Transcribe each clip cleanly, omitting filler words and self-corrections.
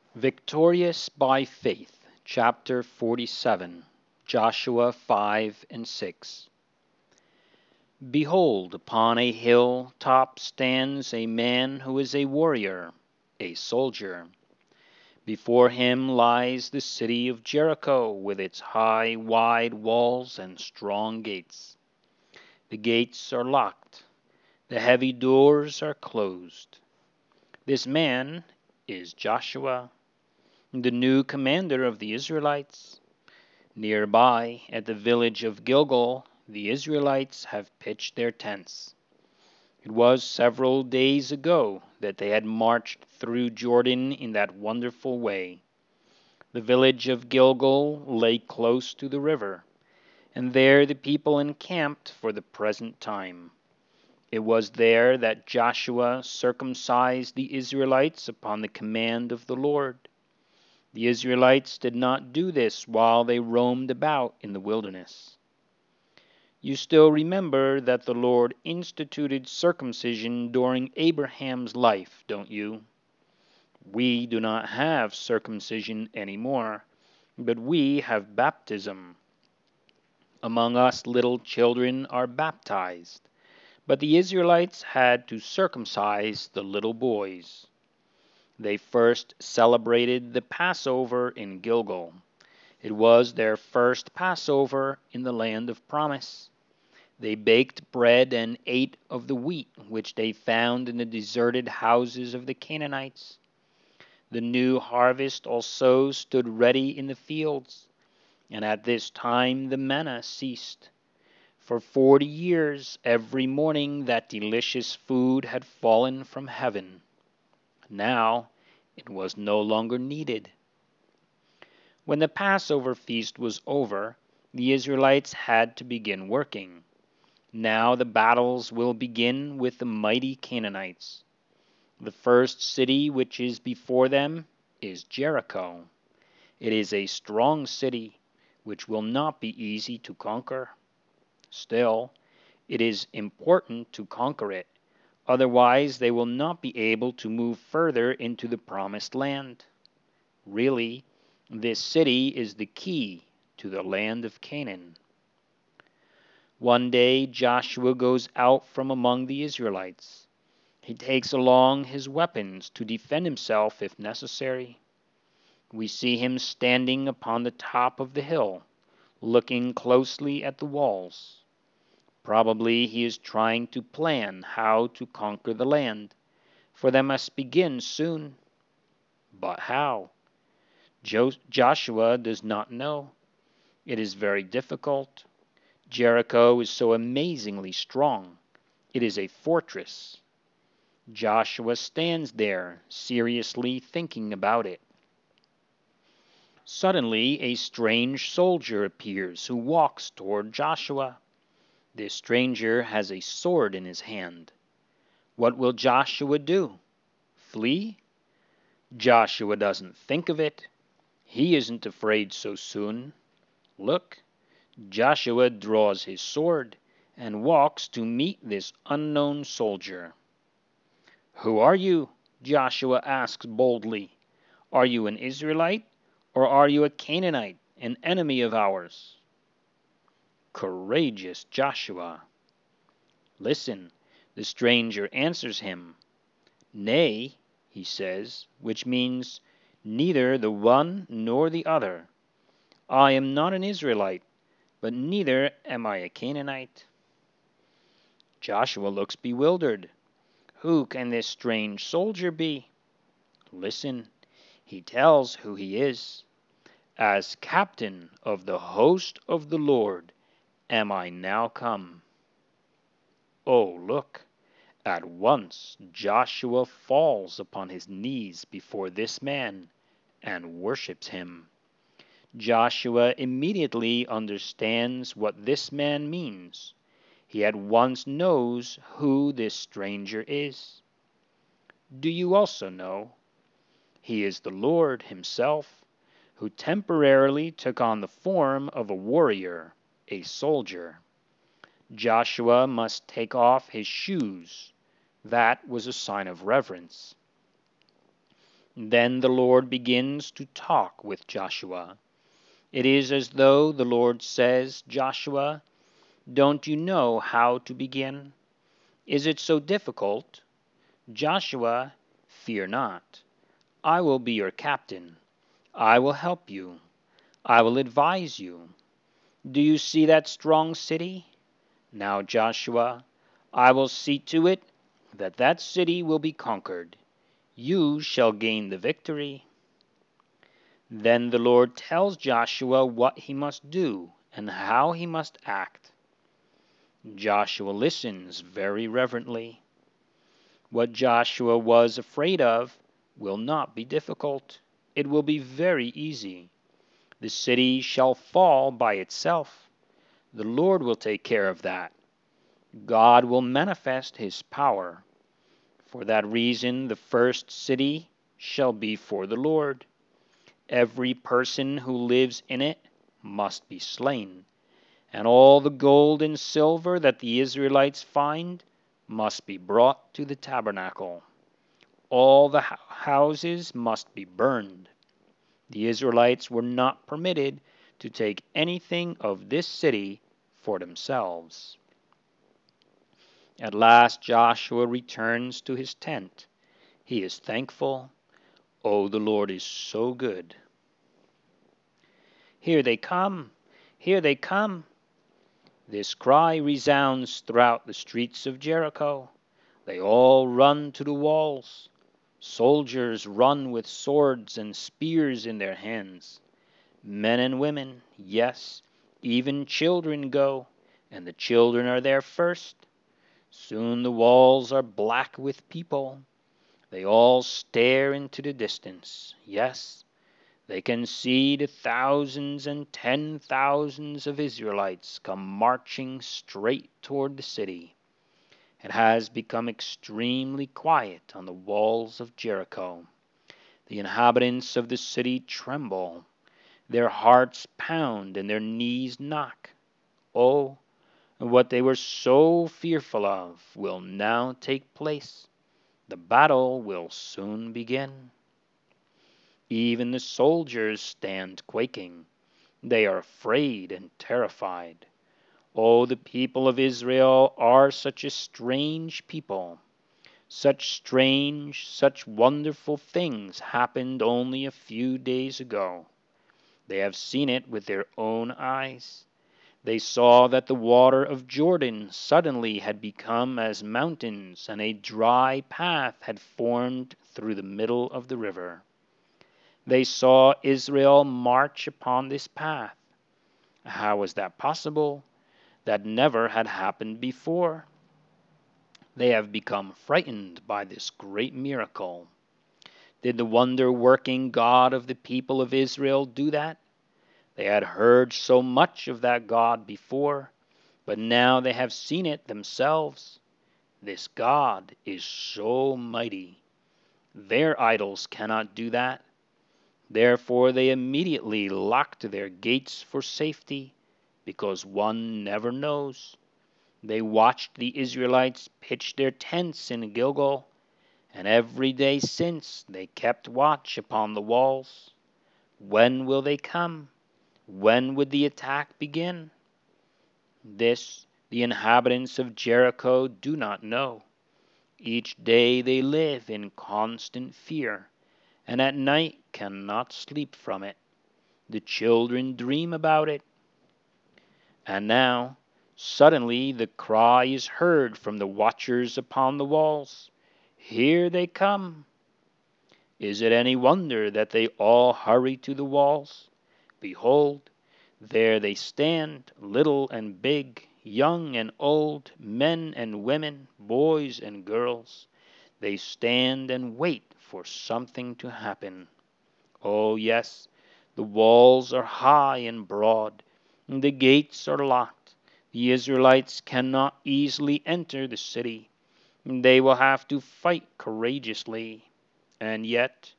Victorious by Faith, Chapter 47, Joshua 5 and 6. Behold, upon a hill top stands a man who is a warrior, a soldier. Before him lies the city of Jericho with its high, wide walls and strong gates. The gates are locked, the heavy doors are closed. This man is Joshua, the new commander of the Israelites. Nearby, at the village of Gilgal, the Israelites have pitched their tents. It was several days ago that they had marched through Jordan in that wonderful way. The village of Gilgal lay close to the river, and there the people encamped for the present time. It was there that Joshua circumcised the Israelites upon the command of the Lord. The Israelites did not do this while they roamed about in the wilderness. You still remember that the Lord instituted circumcision during Abraham's life, don't you? We do not have circumcision anymore, but we have baptism. Among us little children are baptized, but the Israelites had to circumcise the little boys. They first celebrated the Passover in Gilgal. It was their first Passover in the land of promise. They baked bread and ate of the wheat which they found in the deserted houses of the Canaanites. The new harvest also stood ready in the fields, and at this time the manna ceased. For 40 years every morning that delicious food had fallen from heaven. Now it was no longer needed. When the Passover feast was over, the Israelites had to begin working. Now the battles will begin with the mighty Canaanites. The first city which is before them is Jericho. It is a strong city which will not be easy to conquer. Still, it is important to conquer it. Otherwise, they will not be able to move further into the promised land. Really, this city is the key to the land of Canaan. One day Joshua goes out from among the Israelites. He takes along his weapons to defend himself if necessary. We see him standing upon the top of the hill, looking closely at the walls. Probably he is trying to plan how to conquer the land, for they must begin soon. But how? Joshua does not know. It is very difficult. Jericho is so amazingly strong. It is a fortress. Joshua stands there, seriously thinking about it. Suddenly, a strange soldier appears who walks toward Joshua. This stranger has a sword in his hand. What will Joshua do? Flee? Joshua doesn't think of it. He isn't afraid so soon. Look, Joshua draws his sword and walks to meet this unknown soldier. Who are you? Joshua asks boldly. Are you an Israelite, or are you a Canaanite, an enemy of ours? Courageous Joshua. Listen, the stranger answers him. Nay, he says, which means neither the one nor the other. I am not an Israelite, but neither am I a Canaanite. Joshua looks bewildered. Who can this strange soldier be? Listen, he tells who he is. As captain of the host of the Lord am I now come. Oh, look, at once Joshua falls upon his knees before this man and worships him. Joshua immediately understands what this man means. He at once knows who this stranger is. Do you also know? He is the Lord himself, who temporarily took on the form of a warrior, a soldier. Joshua must take off his shoes. That was a sign of reverence. Then the Lord begins to talk with Joshua. It is as though the Lord says, Joshua, don't you know how to begin? Is it so difficult? Joshua, fear not. I will be your captain. I will help you. I will advise you. Do you see that strong city? Now, Joshua, I will see to it that that city will be conquered. You shall gain the victory. Then the Lord tells Joshua what he must do and how he must act. Joshua listens very reverently. What Joshua was afraid of will not be difficult. It will be very easy. The city shall fall by itself. The Lord will take care of that. God will manifest his power. For that reason, the first city shall be for the Lord. Every person who lives in it must be slain, and all the gold and silver that the Israelites find must be brought to the tabernacle. All the houses must be burned. The Israelites were not permitted to take anything of this city for themselves. At last Joshua returns to his tent. He is thankful. Oh, the Lord is so good. Here they come! Here they come! This cry resounds throughout the streets of Jericho. They all run to the walls. Soldiers run with swords and spears in their hands. Men and women, yes, even children go, and the children are there first. Soon the walls are black with people. They all stare into the distance. Yes, they can see the thousands and 10,000s of Israelites come marching straight toward the city. It has become extremely quiet on the walls of Jericho. The inhabitants of the city tremble. Their hearts pound and their knees knock. Oh, what they were so fearful of will now take place. The battle will soon begin. Even the soldiers stand quaking. They are afraid and terrified. Oh, the people of Israel are such a strange people. Such strange, such wonderful things happened only a few days ago. They have seen it with their own eyes. They saw that the water of Jordan suddenly had become as mountains, and a dry path had formed through the middle of the river. They saw Israel march upon this path. How was that possible? That never had happened before. They have become frightened by this great miracle. Did the wonder-working God of the people of Israel do that? They had heard so much of that God before, but now they have seen it themselves. This God is so mighty. Their idols cannot do that. Therefore they immediately locked their gates for safety, because one never knows. They watched the Israelites pitch their tents in Gilgal, and every day since they kept watch upon the walls. When will they come? When would the attack begin? This the inhabitants of Jericho do not know. Each day they live in constant fear, and at night cannot sleep from it. The children dream about it. And now, suddenly the cry is heard from the watchers upon the walls. Here they come! Is it any wonder that they all hurry to the walls? Behold, there they stand, little and big, young and old, men and women, boys and girls. They stand and wait for something to happen. Oh, yes, the walls are high and broad, and the gates are locked. The Israelites cannot easily enter the city. They will have to fight courageously. And yet,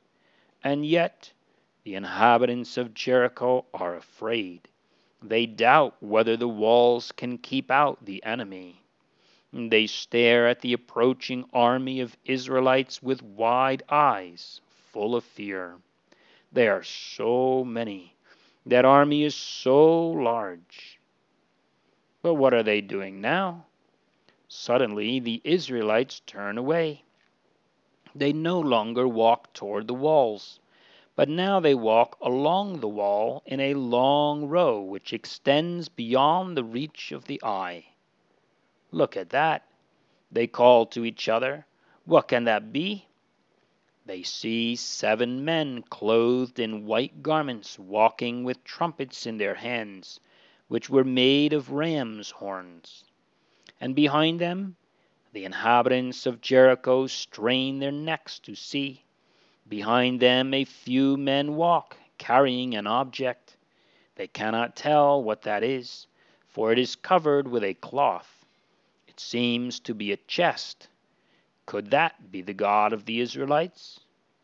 the inhabitants of Jericho are afraid. They doubt whether the walls can keep out the enemy. They stare at the approaching army of Israelites with wide eyes, full of fear. They are so many. That army is so large. But what are they doing now? Suddenly the Israelites turn away. They no longer walk toward the walls, but now they walk along the wall in a long row which extends beyond the reach of the eye. Look at that, they call to each other. What can that be? They see 7 men clothed in white garments walking with trumpets in their hands, which were made of ram's horns. And behind them, the inhabitants of Jericho strain their necks to see. Behind them a few men walk, carrying an object. They cannot tell what that is, for it is covered with a cloth. It seems to be a chest. Could that be the God of the Israelites?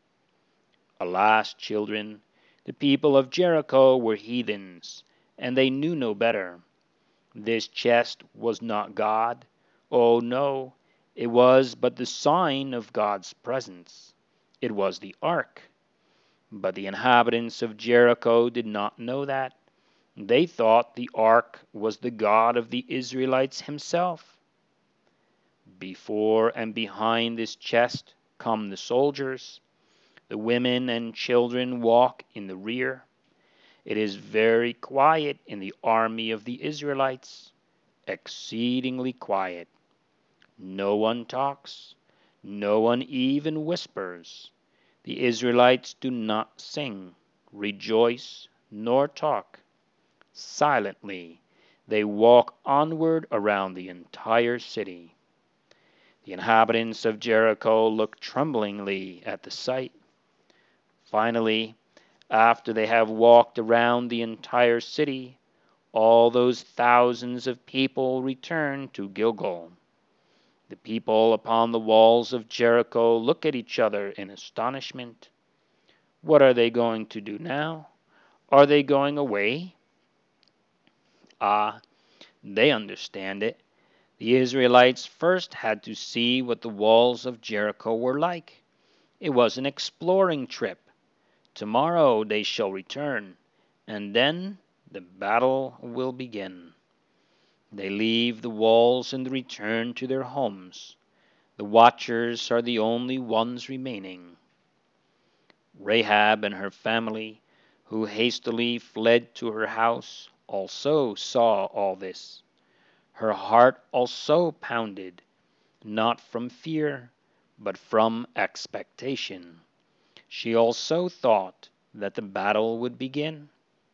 Alas, children, the people of Jericho were heathens, and they knew no better. This chest was not God. Oh, no, it was but the sign of God's presence. It was the ark. But the inhabitants of Jericho did not know that. They thought the ark was the God of the Israelites himself. Before and behind this chest come the soldiers. The women and children walk in the rear. It is very quiet in the army of the Israelites, exceedingly quiet. No one talks, no one even whispers. The Israelites do not sing, rejoice, nor talk. Silently, they walk onward around the entire city. The inhabitants of Jericho look tremblingly at the sight. Finally, after they have walked around the entire city, all those thousands of people return to Gilgal. The people upon the walls of Jericho look at each other in astonishment. What are they going to do now? Are they going away? Ah, they understand it. The Israelites first had to see what the walls of Jericho were like. It was an exploring trip. Tomorrow they shall return, and then the battle will begin. They leave the walls and return to their homes. The watchers are the only ones remaining. Rahab and her family, who hastily fled to her house, also saw all this. Her heart also pounded, not from fear, but from expectation. She also thought that the battle would begin.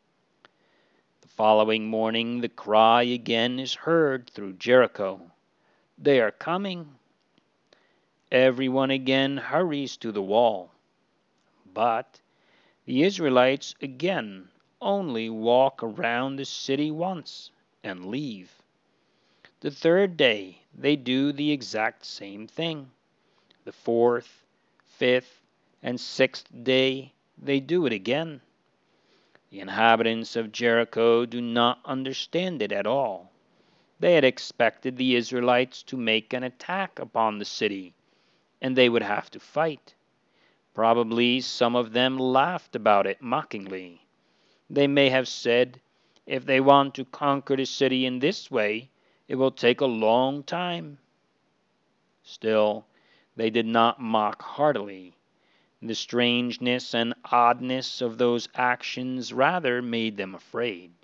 The following morning the cry again is heard through Jericho. They are coming. Everyone again hurries to the wall. But the Israelites again only walk around the city once and leave. The 3rd day they do the exact same thing. The 4th, 5th, and 6th day they do it again. The inhabitants of Jericho do not understand it at all. They had expected the Israelites to make an attack upon the city, and they would have to fight. Probably some of them laughed about it mockingly. They may have said, if they want to conquer the city in this way, it will take a long time. Still, they did not mock heartily. The strangeness and oddness of those actions rather made them afraid.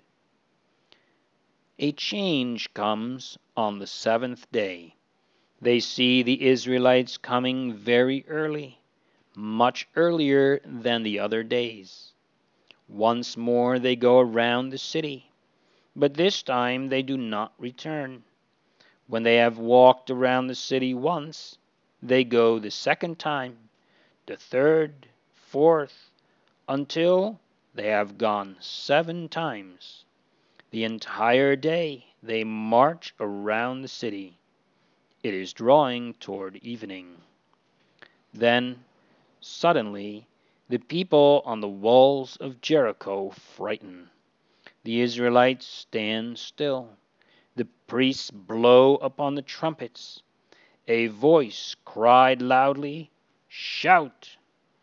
A change comes on the 7th day. They see the Israelites coming very early, much earlier than the other days. Once more they go around the city, but this time they do not return. When they have walked around the city once, they go the 2nd time, the 3rd, 4th, until they have gone 7 times. The entire day they march around the city. It is drawing toward evening. Then, suddenly, the people on the walls of Jericho frighten. The Israelites stand still. The priests blow upon the trumpets. A voice cried loudly, "Shout!"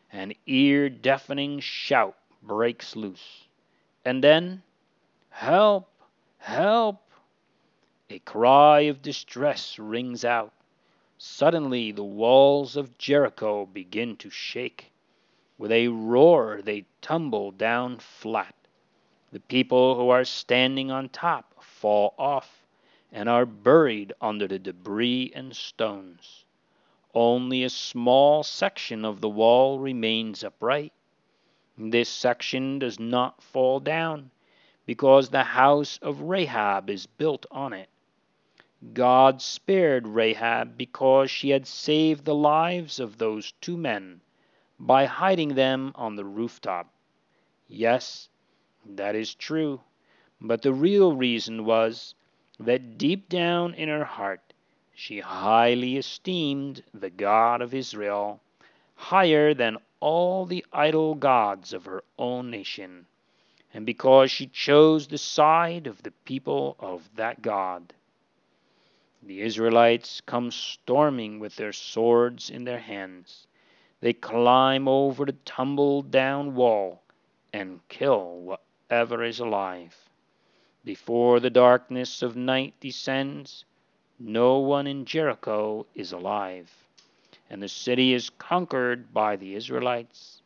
An ear-deafening shout breaks loose. And then, "Help! Help!" A cry of distress rings out. Suddenly the walls of Jericho begin to shake. With a roar they tumble down flat. The people who are standing on top fall off and are buried under the debris and stones. Only a small section of the wall remains upright. This section does not fall down because the house of Rahab is built on it. God spared Rahab because she had saved the lives of those 2 men by hiding them on the rooftop. Yes, that is true, but the real reason was that deep down in her heart she highly esteemed the God of Israel, higher than all the idol gods of her own nation, and because she chose the side of the people of that God. The Israelites come storming with their swords in their hands. They climb over the tumbled-down wall and kill whatever is alive. Before the darkness of night descends, no one in Jericho is alive, and the city is conquered by the Israelites.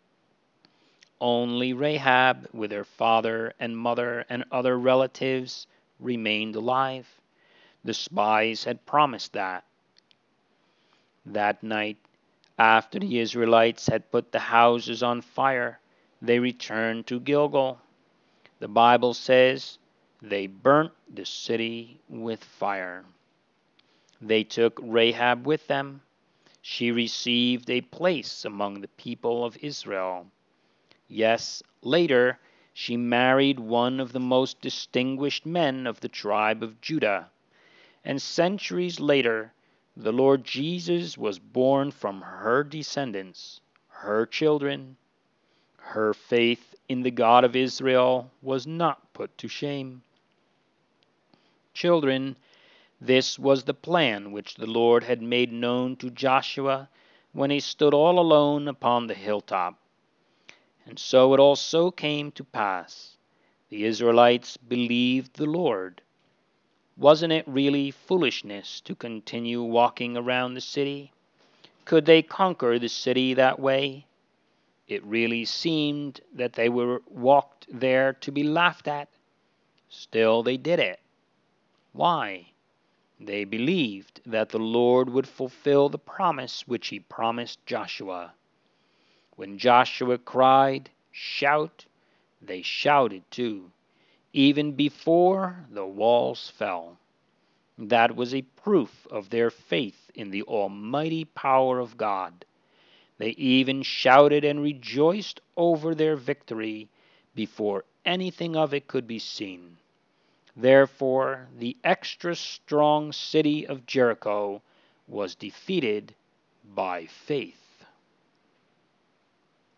Only Rahab, with her father and mother and other relatives, remained alive. The spies had promised that. That night, after the Israelites had put the houses on fire, they returned to Gilgal. The Bible says they burnt the city with fire. They took Rahab with them. She received a place among the people of Israel. Yes, later she married one of the most distinguished men of the tribe of Judah. And centuries later, the Lord Jesus was born from her descendants, her children. Her faith in the God of Israel was not put to shame. Children, this was the plan which the Lord had made known to Joshua when he stood all alone upon the hilltop. And so it also came to pass. The Israelites believed the Lord. Wasn't it really foolishness to continue walking around the city? Could they conquer the city that way? It really seemed that they were walked there to be laughed at. Still they did it. Why? They believed that the Lord would fulfill the promise which he promised Joshua. When Joshua cried, "Shout," they shouted too, even before the walls fell. That was a proof of their faith in the almighty power of God. They even shouted and rejoiced over their victory before anything of it could be seen. Therefore, the extra strong city of Jericho was defeated by faith.